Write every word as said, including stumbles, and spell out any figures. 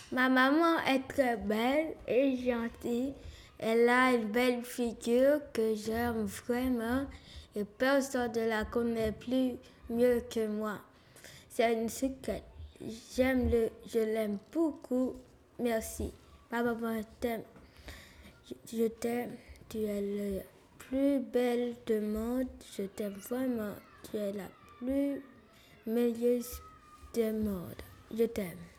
Ma maman est très belle et gentille. Elle a une belle figure que j'aime vraiment et personne ne la connaît plus mieux que moi. C'est une secrète. J'aime le, je l'aime beaucoup. Merci. Ma maman t'aime. Je, je t'aime. Tu es la plus belle du monde. Je t'aime vraiment. Tu es la plus meilleure du monde. Je t'aime.